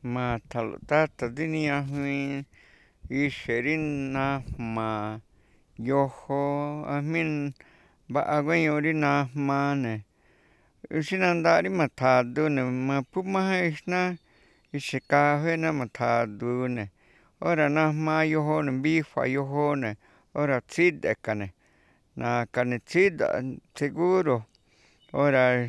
Ma thalo tata diniajmi ixe'e ri najma yojo ajmi va'a gueño ri najma ixi nanda ri mathjadu maphú majen ixna ixin café na mathjadu ora najma yojo mbifaa yojo ora tsid'ekane nakane tsida'a seguro ora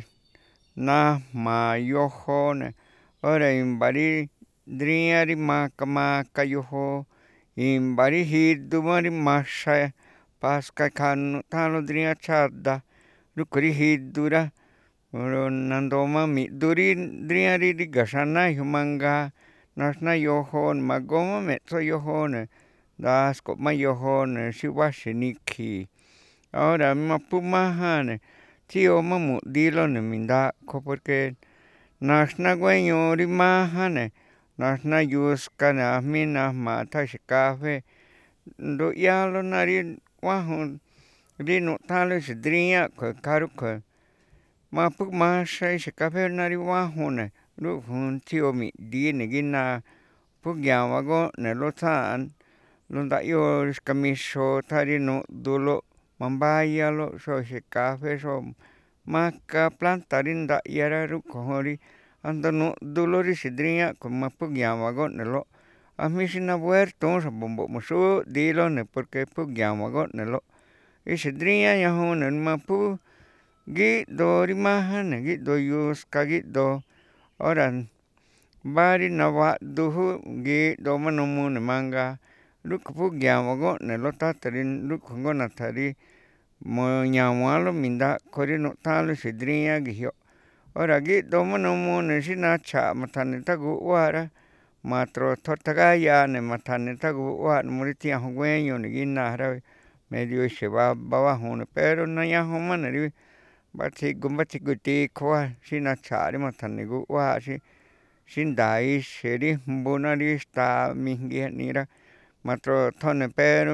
najma yojo ora inva ri ri maka yojo inva ri jidu ma ri maxa paska kjanu tjalo drian chjada rúkuen ri jidu ra nandoo ma mi'du ri drian ri gaxana yojó manga naxna yojo mago ma metso yojo ndasko ma yojo xi baxin nikji ora maphú majan tjio ma mu'di lo mindakjo porque naxna gueño ri ma jan naxna yuska najmí najma tjaixin café ndu'yalo ri b'uajo ri nu'tjanlo ixin drian kjua rúkjuen maphú maxa ixin café ri b'uajo rúkjun tjio mi'di ngina phú yaaba go'nelo tjaan lo nda'yo xkamixo tja ri nu'dulo mambayalo xo ixin café xo maka planta ri nda'ya rúkjujun ri anda nu'dulo ri xidrian kjua maphú yaaba go'nelo a mí xi navuerton xra̱bo̱ mbo̱ muxúdilo porque phú yaaba go'nelo ixin drian ñajon maphú gí'doo ri ma jan gí'doo yuska gí'doo ora va ri nava'du jú ngí'doo ma numu manga rúkjuen phú yaaba go'nelo tata ri rúkjuen ngatja ri ñagualo mindakjo ri nu'tjanlo ixin drian ngijyo ora gí'doo ma numu xi nachja' mathjane tjagu'ua ra matrotjó tjagaya mathjane tjagu'ua mu ri tjiajo gueño ngina ra medio ixin baba bajon pero nañajon ma ri batsjigu tikjo xi nachja' ri mathjane gu'ua xi nda ixe̱ ri jmbu ri xta mijngi ja'ni ra matrotjó pero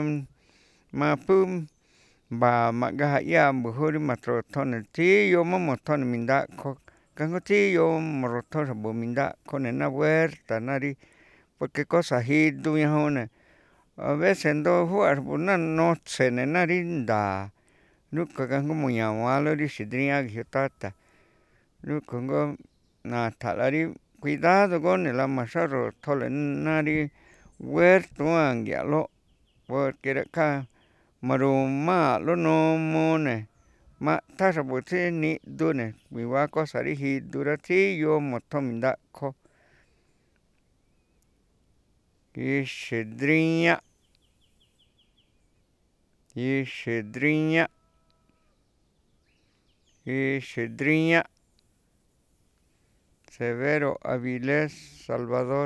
maphú manga ja 'ia mbu̱jú ri matrotjó tjiyo ma motjó mindakjo kajngó tjiyo morotjó xa̱bo̱ mindakjo navuerta ri porque cosa jidu ñajon avece ndoo jú'a xa̱bo̱ ná notse rí nda rúkjuen kajngó mo ñagualo ri xidrian ngijyo tata rúkjuen natjala ri cuidado gónela maxarotjole ri huerton ngia'lo porque kja marumalo numu ma'tja xa̱bo̱ tsi ni'du iva cosa ri jidu ra tjiyo motjó mindakjo ixe̱ drian Severo Avilés Salvador.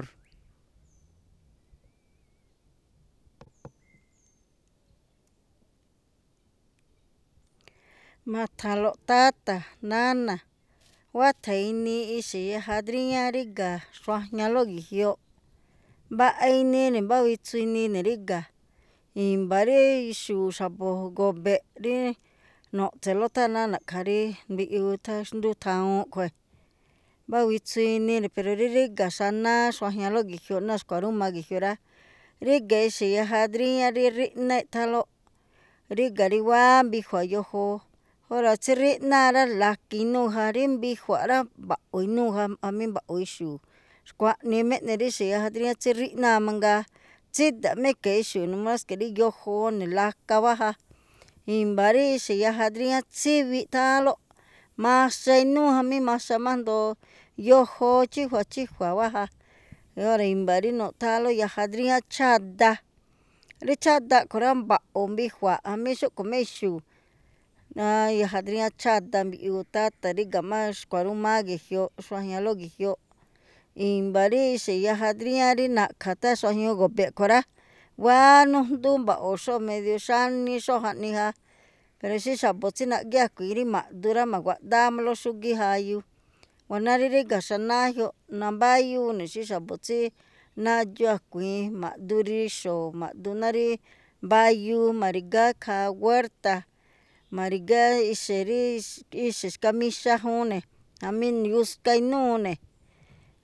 Mathjalo tata nana guátjai ini ixi yaja drian ríga̱ xuajñalo ge̱jyo mba'a inini mbábitsu inini ríga̱ i̱mba̱ ri xu̱u̱ xa̱bo̱ go be' ri no'tselo thana na̱'kja̱ ri mbi'u ndu thjaun kjue̱ mbábitsu inini pero rí ríga̱ xanáá xuajñalo ge̱jyo ná xkua̱rúma ge̱jyo rá ríga̱ ixe̱ yaja drian ri rí'na i̱'tjalo ríga̱ ri báá mbijua̱ yojo ora tsíri'nara lakin nú ja ri mbijua̱ ba'a̱ inú ja a mí ba'a̱ ixu̱u̱ xkuaꞌni me'ne rí ixe̱ yaja drian tsíri'na mangaa tsída̱ mé ke ixu̱u̱ nomas que rí yojo laka ba ja i̱mba̱ rí ixe̱ yaja drian tsíbitjalo maxa inú jamí maxa májndoo yojo chíjua̱ ba ja ora i̱mba̱ rí nu'tjalo yaja drian chjáda rí chjáda kju̱a̱ rá mba̱ꞌo̱ mbijua̱ jamí xúꞌkjue̱ má ixu̱u̱ yaja drian chjáda mbi'u tata ríga̱ má xkua̱rúma ge̱jyo xuajñalo ge̱jyo i̱mba̱ rí ixe̱ yaja drian rí na̱'kja̱ tá xuajño go be kjua̱ rá ngua̱ nújndú mba̱ꞌo̱ xóo medio xáni xóo jaꞌni ja pero xí xa̱bo̱ tsí naꞌgía̱ kui̱ rí ma̱ꞌdu rá ma̱guaꞌdámalo xúgíí jayu ngua̱ rí ríga̱ xanáá jyo nambáyúu ne̱ xí xa̱bo̱ tsí nadxu a̱kui̱in ma̱ꞌdu rixo̱o̱ ma̱ꞌdu ná rí mbayuu ma̱ri̱gá kja huerta ma̱ri̱gá ixe̱ rí ixe̱ xkamixa jun ne̱ jamí yuska inúu ne̱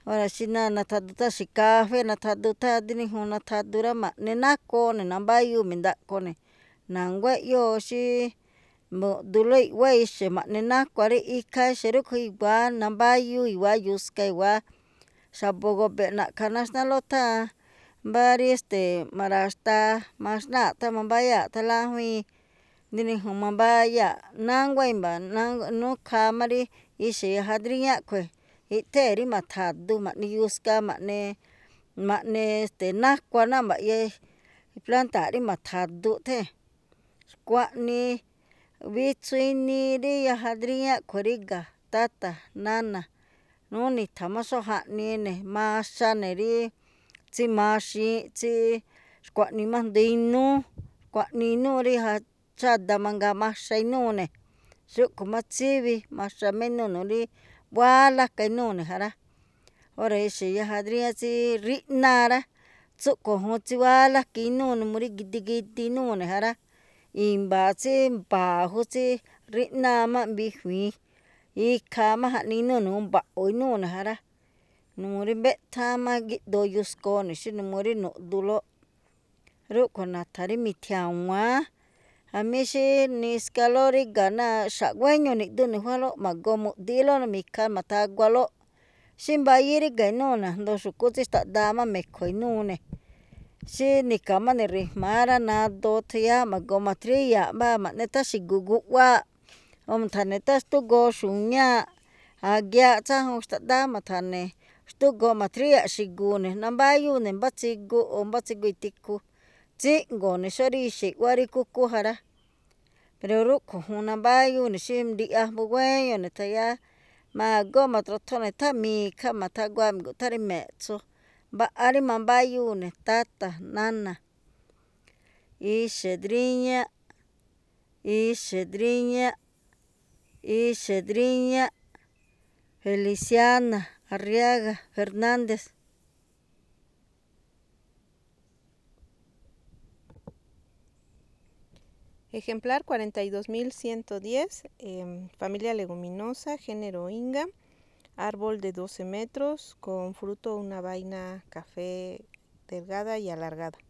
ora xina nathadu ta xikafe nathadu ta diniju nathadura ma'ne nakone na bayu mindakone na ngue'yo xi du'lo i'ua ixe ma'ne nakuare ika ixe rukju igua na bayu igua yuska igua xabogo'pe naka naxnalo ta vari maraxta maxna ta mambaya talajui diniju mambaya nanguaimba nuu kjamari ixe yajadriña kjue iteri mathadu ma'ne yuska ma'ne nakua namba'ya plantari mathadu the xkuani bitsuiniri yajadriña kjue ríka tata nana nú nitja maxuaja'nine maxaneri tsimaxin xkua'nima jndu inú xkua'ni inúri ja chada mangaa maxa inúne xú'kui matsibi maxa menúnuri bualaka inúne jara ora ixe yajadriña tsirin'nara tsú'kui jun tsibalaka inúne murí gidi gidi inúne jara imba tsimbajú tsirin'náma mbijuin ikjama ja'ni inúne jumba'au inúne jara numuri mbe'tjama gí'do yuskóo xi numuri nu'dulo rú'kui nathari mitjia̱wa̱á jamí xi niskaló ríga̱ náa xa̱'gueño ni̱'du nijuanló ma̱goo mu'diló mikja ma̱thagualó xi mbayá ríga̱ inúne jndo xu̱kú tsixtaꞌndama me̱kjo̱ inúne xi ni̱ka̱mani ri̱jma̱á nado tjiyá ma̱goo ma̱tjiriya̱ mbáa ma̱'ne tá xi̱gu̱ gu'wá o ma̱tja̱ne̱ tá xtúgoo xu̱ñáa̱ a̱giaꞌ tsájun xtaꞌnda ma̱tja̱ne̱ xtúgoo ma̱tjiriya̱ xi̱gu̱ne̱ nambáyúne mbátsigu o mbátsigu i̱tikhu tsí'ngo̱ne̱ xóo rí ixe i'ua rí kúkú jara pero rú'kjui jun nambáyúne̱ xi ndi'ya jngu guéñone̱ tjayá ma̱goo ma̱tra̱tjone̱ tá mikjá ma̱tjagua mi̱ngúnꞌtjari me̱ꞌtso mba'ari mambáyúne̱ tata nána ixe̱driñáꞌ, ixe̱driñáꞌ, ixe̱driñáꞌ Feliciana Arriaga Fernández. Ejemplar 42.110, familia leguminosa, género Inga, árbol de 12 metros, con fruto una vaina café delgada y alargada.